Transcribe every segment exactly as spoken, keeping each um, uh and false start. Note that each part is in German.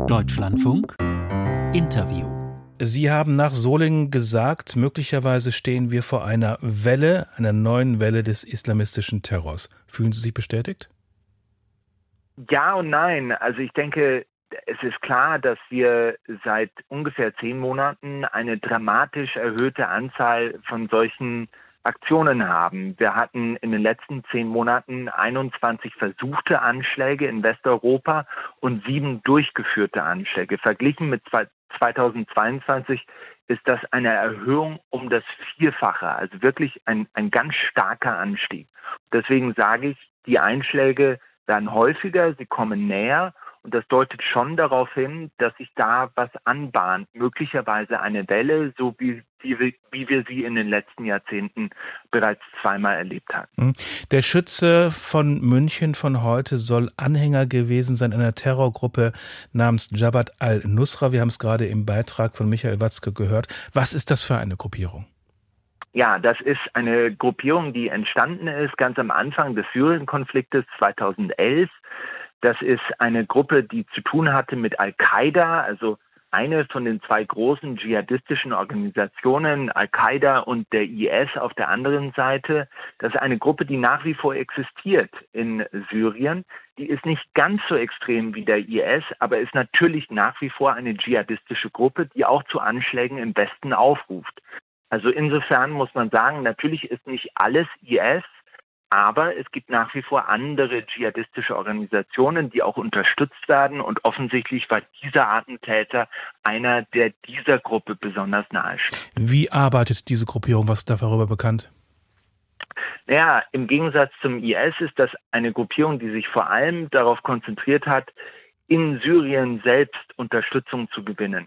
Deutschlandfunk Interview. Sie haben nach Solingen gesagt, möglicherweise stehen wir vor einer Welle, einer neuen Welle des islamistischen Terrors. Fühlen Sie sich bestätigt? Ja und nein. Also ich denke, es ist klar, dass wir seit ungefähr zehn Monaten eine dramatisch erhöhte Anzahl von solchen Aktionen haben. Wir hatten in den letzten zehn Monaten einundzwanzig versuchte Anschläge in Westeuropa und sieben durchgeführte Anschläge. Verglichen mit zweitausendzweiundzwanzig ist das eine Erhöhung um das Vierfache, also wirklich ein, ein ganz starker Anstieg. Deswegen sage ich, die Einschläge werden häufiger, sie kommen näher. Und das deutet schon darauf hin, dass sich da was anbahnt. Möglicherweise eine Welle, so wie, wie, wie wir sie in den letzten Jahrzehnten bereits zweimal erlebt hatten. Der Schütze von München von heute soll Anhänger gewesen sein einer Terrorgruppe namens Jabhat al-Nusra. Wir haben es gerade im Beitrag von Michael Watzke gehört. Was ist das für eine Gruppierung? Ja, das ist eine Gruppierung, die entstanden ist ganz am Anfang des Syrien-Konfliktes zweitausendelf. Das ist eine Gruppe, die zu tun hatte mit Al-Qaida, also eine von den zwei großen dschihadistischen Organisationen, Al-Qaida und der I S auf der anderen Seite. Das ist eine Gruppe, die nach wie vor existiert in Syrien. Die ist nicht ganz so extrem wie der I S, aber ist natürlich nach wie vor eine dschihadistische Gruppe, die auch zu Anschlägen im Westen aufruft. Also insofern muss man sagen, natürlich ist nicht alles I S, aber es gibt nach wie vor andere dschihadistische Organisationen, die auch unterstützt werden. Und offensichtlich war dieser Attentäter einer, der dieser Gruppe besonders nahe steht. Wie arbeitet diese Gruppierung? Was ist darüber bekannt? Naja, im Gegensatz zum I S ist das eine Gruppierung, die sich vor allem darauf konzentriert hat, in Syrien selbst Unterstützung zu gewinnen.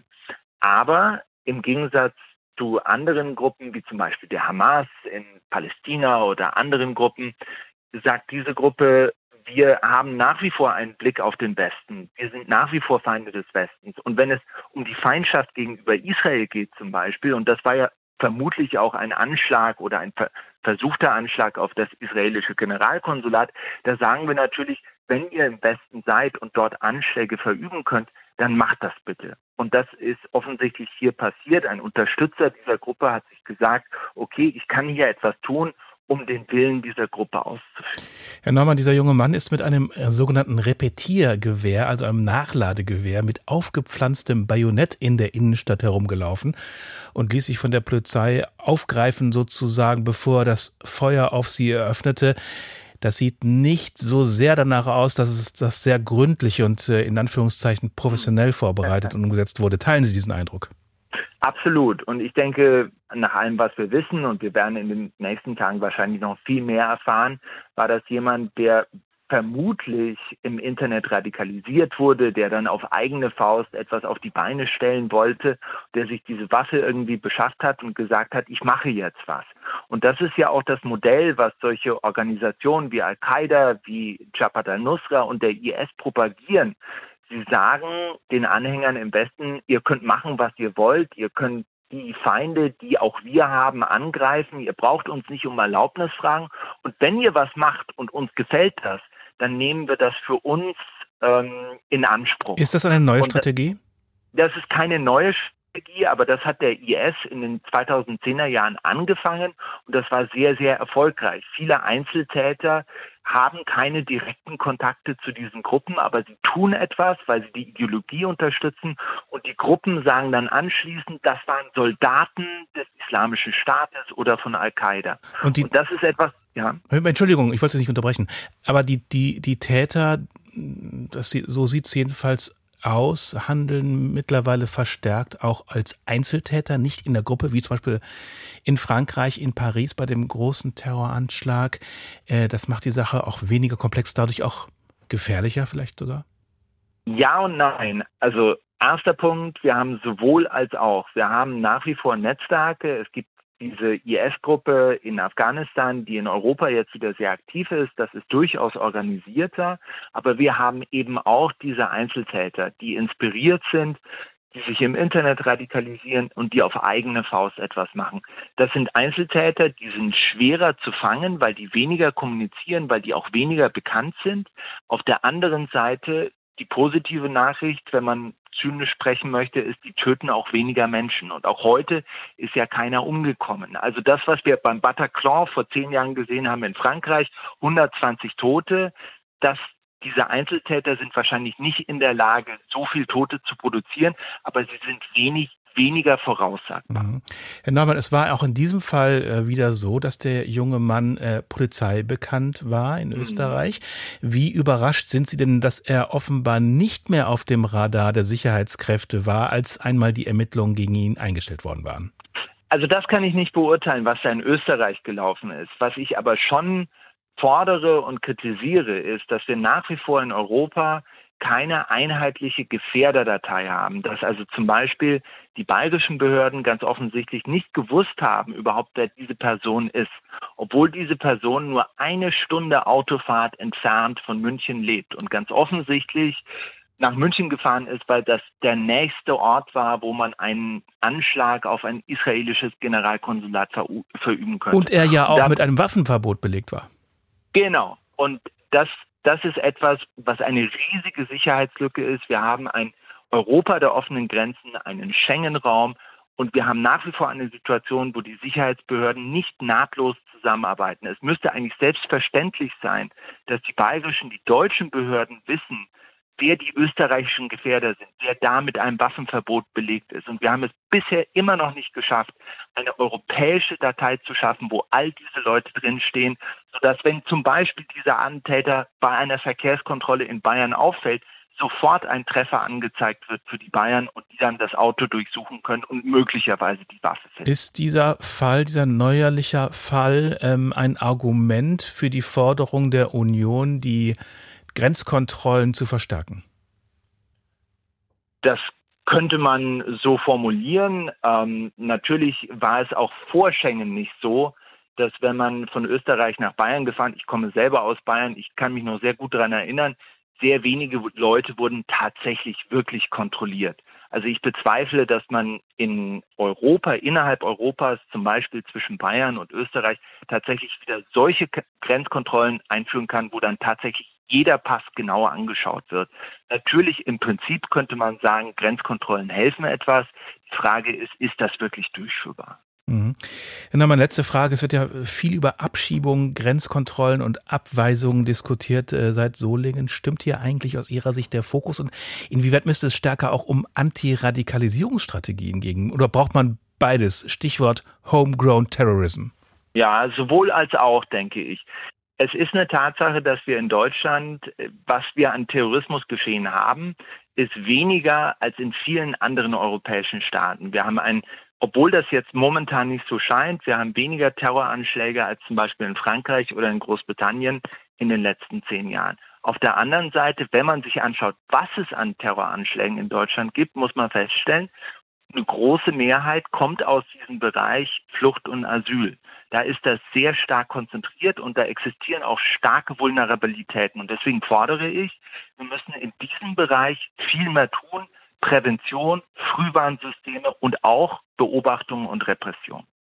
Aber im Gegensatz zu anderen Gruppen, wie zum Beispiel der Hamas in Palästina oder anderen Gruppen, sagt diese Gruppe, wir haben nach wie vor einen Blick auf den Westen. Wir sind nach wie vor Feinde des Westens. Und wenn es um die Feindschaft gegenüber Israel geht zum Beispiel, und das war ja vermutlich auch ein Anschlag oder ein ver- versuchter Anschlag auf das israelische Generalkonsulat, da sagen wir natürlich, wenn ihr im Westen seid und dort Anschläge verüben könnt, dann macht das bitte. Und das ist offensichtlich hier passiert. Ein Unterstützer dieser Gruppe hat sich gesagt, okay, ich kann hier etwas tun, um den Willen dieser Gruppe auszuführen. Herr Neumann, dieser junge Mann ist mit einem äh, sogenannten Repetiergewehr, also einem Nachladegewehr, mit aufgepflanztem Bajonett in der Innenstadt herumgelaufen und ließ sich von der Polizei aufgreifen, sozusagen, bevor er das Feuer auf sie eröffnete. Das sieht nicht so sehr danach aus, dass es das sehr gründlich und äh, in Anführungszeichen professionell vorbereitet und umgesetzt wurde. Teilen Sie diesen Eindruck? Absolut. Und ich denke, nach allem, was wir wissen, und wir werden in den nächsten Tagen wahrscheinlich noch viel mehr erfahren, war das jemand, der vermutlich im Internet radikalisiert wurde, der dann auf eigene Faust etwas auf die Beine stellen wollte, der sich diese Waffe irgendwie beschafft hat und gesagt hat, ich mache jetzt was. Und das ist ja auch das Modell, was solche Organisationen wie Al-Qaida, wie Jabhat al-Nusra und der I S propagieren. Sie sagen den Anhängern im Westen, ihr könnt machen, was ihr wollt, ihr könnt die Feinde, die auch wir haben, angreifen, ihr braucht uns nicht um Erlaubnis fragen. Und wenn ihr was macht und uns gefällt das, dann nehmen wir das für uns ähm, in Anspruch. Ist das eine neue und Strategie? Das, das ist keine neue Strategie, aber das hat der I S in den zweitausendzehner Jahren angefangen und das war sehr, sehr erfolgreich. Viele Einzeltäter haben keine direkten Kontakte zu diesen Gruppen, aber sie tun etwas, weil sie die Ideologie unterstützen und die Gruppen sagen dann anschließend, das waren Soldaten des Islamischen Staates oder von Al-Qaida. Und, die, und das ist etwas, ja. Entschuldigung, ich wollte Sie nicht unterbrechen, aber die, die, die Täter, das, so sieht es jedenfalls aus, handeln mittlerweile verstärkt auch als Einzeltäter, nicht in der Gruppe, wie zum Beispiel in Frankreich, in Paris bei dem großen Terroranschlag. Das macht die Sache auch weniger komplex, dadurch auch gefährlicher vielleicht sogar? Ja und nein. Also erster Punkt, wir haben sowohl als auch. Wir haben nach wie vor Netzwerke. Es gibt diese I S-Gruppe in Afghanistan, die in Europa jetzt wieder sehr aktiv ist, das ist durchaus organisierter. Aber wir haben eben auch diese Einzeltäter, die inspiriert sind, die sich im Internet radikalisieren und die auf eigene Faust etwas machen. Das sind Einzeltäter, die sind schwerer zu fangen, weil die weniger kommunizieren, weil die auch weniger bekannt sind. Auf der anderen Seite die positive Nachricht, wenn man zynisch sprechen möchte, ist, die töten auch weniger Menschen. Und auch heute ist ja keiner umgekommen. Also das, was wir beim Bataclan vor zehn Jahren gesehen haben in Frankreich, hundertzwanzig Tote, das diese Einzeltäter sind wahrscheinlich nicht in der Lage, so viel Tote zu produzieren, aber sie sind wenig weniger voraussagbar. Mhm. Herr Neumann, es war auch in diesem Fall äh, wieder so, dass der junge Mann äh, polizeibekannt war in mhm. Österreich. Wie überrascht sind Sie denn, dass er offenbar nicht mehr auf dem Radar der Sicherheitskräfte war, als einmal die Ermittlungen gegen ihn eingestellt worden waren? Also das kann ich nicht beurteilen, was da in Österreich gelaufen ist. Was ich aber schon fordere und kritisiere, ist, dass wir nach wie vor in Europa keine einheitliche Gefährderdatei haben, dass also zum Beispiel die bayerischen Behörden ganz offensichtlich nicht gewusst haben überhaupt, wer diese Person ist, obwohl diese Person nur eine Stunde Autofahrt entfernt von München lebt und ganz offensichtlich nach München gefahren ist, weil das der nächste Ort war, wo man einen Anschlag auf ein israelisches Generalkonsulat verüben könnte. Und er ja auch da, mit einem Waffenverbot belegt war. Genau. Und das, das ist etwas, was eine riesige Sicherheitslücke ist. Wir haben ein Europa der offenen Grenzen, einen Schengen-Raum und wir haben nach wie vor eine Situation, wo die Sicherheitsbehörden nicht nahtlos zusammenarbeiten. Es müsste eigentlich selbstverständlich sein, dass die bayerischen, die deutschen Behörden wissen, wer die österreichischen Gefährder sind, wer da mit einem Waffenverbot belegt ist. Und wir haben es bisher immer noch nicht geschafft, eine europäische Datei zu schaffen, wo all diese Leute drinstehen, sodass, wenn zum Beispiel dieser Attentäter bei einer Verkehrskontrolle in Bayern auffällt, sofort ein Treffer angezeigt wird für die Bayern und die dann das Auto durchsuchen können und möglicherweise die Waffe finden. Ist dieser Fall, dieser neuerliche Fall, ähm, ein Argument für die Forderung der Union, die Grenzkontrollen zu verstärken? Das könnte man so formulieren. Ähm, natürlich war es auch vor Schengen nicht so, dass wenn man von Österreich nach Bayern gefahren, ich komme selber aus Bayern, ich kann mich noch sehr gut daran erinnern, sehr wenige Leute wurden tatsächlich wirklich kontrolliert. Also ich bezweifle, dass man in Europa, innerhalb Europas, zum Beispiel zwischen Bayern und Österreich, tatsächlich wieder solche Grenzkontrollen einführen kann, wo dann tatsächlich jeder Pass genauer angeschaut wird. Natürlich, im Prinzip könnte man sagen, Grenzkontrollen helfen etwas. Die Frage ist, ist das wirklich durchführbar? Mhm. Ja, meine letzte Frage. Es wird ja viel über Abschiebungen, Grenzkontrollen und Abweisungen diskutiert äh, seit Solingen. Stimmt hier eigentlich aus Ihrer Sicht der Fokus? Und inwieweit müsste es stärker auch um Antiradikalisierungsstrategien gehen? Oder braucht man beides? Stichwort Homegrown Terrorism. Ja, sowohl als auch, denke ich. Es ist eine Tatsache, dass wir in Deutschland, was wir an Terrorismus geschehen haben, ist weniger als in vielen anderen europäischen Staaten. Wir haben ein, obwohl das jetzt momentan nicht so scheint, wir haben weniger Terroranschläge als zum Beispiel in Frankreich oder in Großbritannien in den letzten zehn Jahren. Auf der anderen Seite, wenn man sich anschaut, was es an Terroranschlägen in Deutschland gibt, muss man feststellen, eine große Mehrheit kommt aus diesem Bereich Flucht und Asyl. Da ist das sehr stark konzentriert und da existieren auch starke Vulnerabilitäten. Und deswegen fordere ich, wir müssen in diesem Bereich viel mehr tun. Prävention, Frühwarnsysteme und auch Beobachtung und Repression.